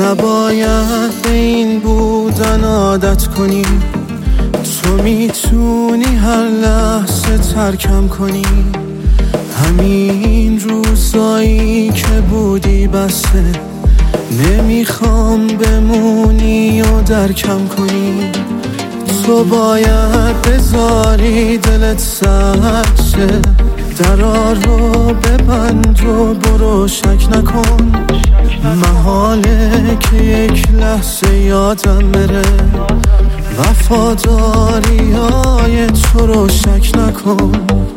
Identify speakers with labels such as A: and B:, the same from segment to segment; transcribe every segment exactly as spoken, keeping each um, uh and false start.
A: نباید به این بودن عادت کنی، تو میتونی هر لحظه ترکم کنی. همین روزایی که بودی بسه، نمیخوام بمونی و درکم کنی. تو باید بذاری دلت سرد شه، درا رو ببند و برو شک نکن. محاله که یک لحظه یادم بره، وفاداری های تو رو شک نکن.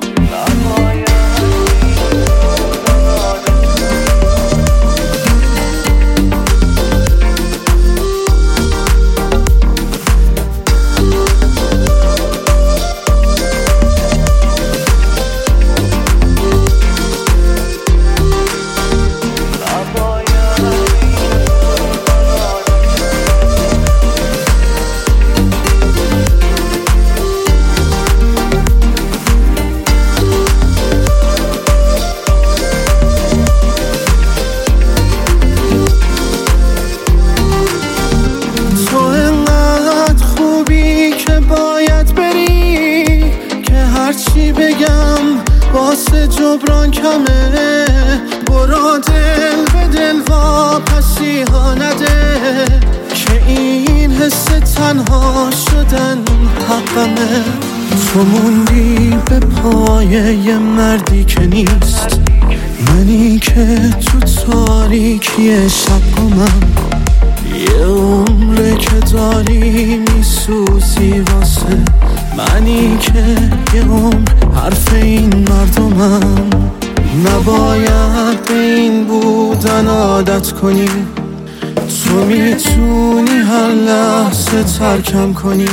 A: چی بگم واسه جبران کمه، برو دل به دل واپسی ها نده، که این حس تنها شدن حقمه. تو موندی به پای یه مردی که نیست، منی که تو تاریکی شب گمم. یه عمره که داری میسوزی واسه منی که یه عمر حرف این مردمم. نباید به این بودن عادت کنی، تو میتونی هر لحظه ترکم کنی.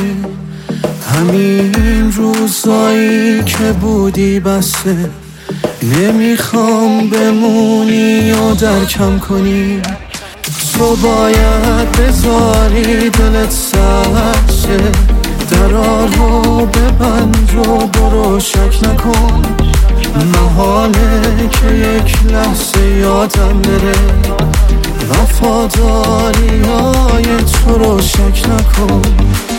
A: همین روزایی که بودی بسه، نمیخوام بمونی و درکم کنی. تو باید بذاری دلت سرد شه، درا رو ببند و برو شک نکن. محاله که یک لحظه یادم بره، وفاداری های تو رو شک نکن.